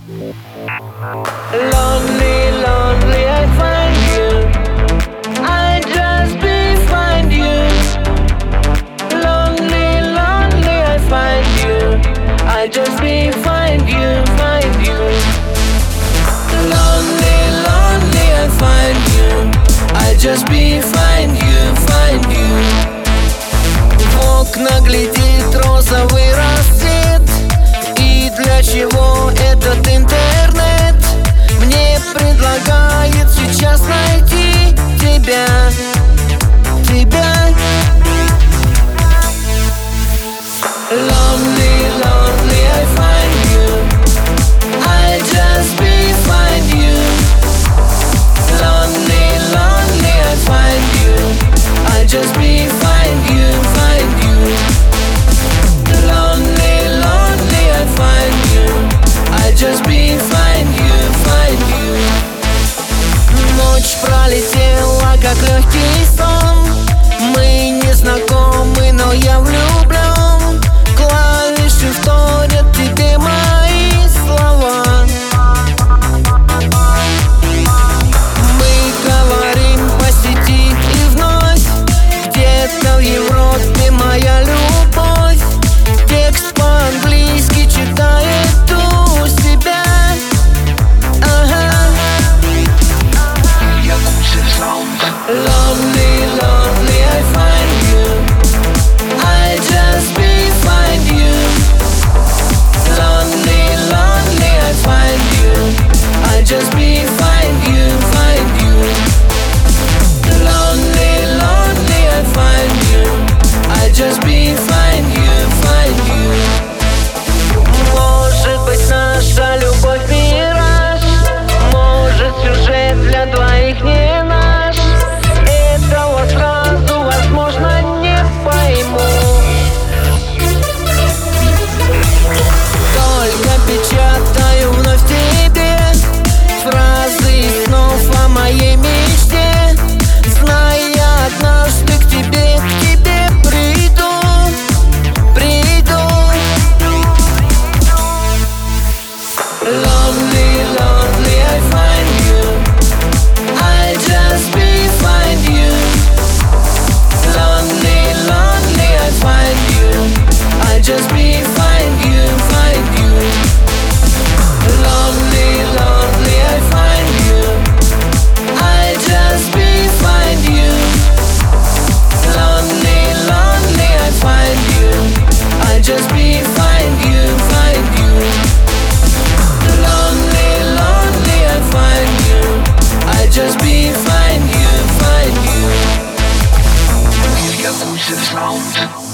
Lonely, lonely, I find you. I just be find you. Lonely, lonely, I find you. I just be find you, find you. Lonely, lonely, I find you. I just be find you, find you. В окна глядит розовый рассвет. И для чего этот интернет мне предлагает сейчас найти тебя, тебя? Lonely, lonely, I find you. I just be find you. Lonely, lonely, I find you. I just be find you, find you. Lonely, lonely, I find you. I just be find you, find you. Ночь пролетела, как легкий сон. Мы не знакомы, но я влюблен. Клавиши вторят тебе мои слова. Мы говорим по сети и вновь. Где-то в Европе моя любовь. Текст по-английски читает у себя. Ага. Lonely, lonely, I find you. I just be find you. Lonely, lonely, I find you. I just be find you, find you. Lonely, lonely, I find you. I just be find you, find you. Может быть, наша любовь мираж. Может, сюжет для двоих не наш. Этого сразу, возможно, не пойму. Только печатаю вновь тебе фразы и снов о моей мечте. Зная, однажды к тебе приду, приду. Lonely, lonely, I find you. I just be find you. Lonely, lonely, I find you. I just be find you, find you. Lonely, lonely, I find you. I just be find you. Lonely, lonely, I find you. I just be find you, find you. Lonely, lonely, I find you. I just be find you, find you. Я пусть sound.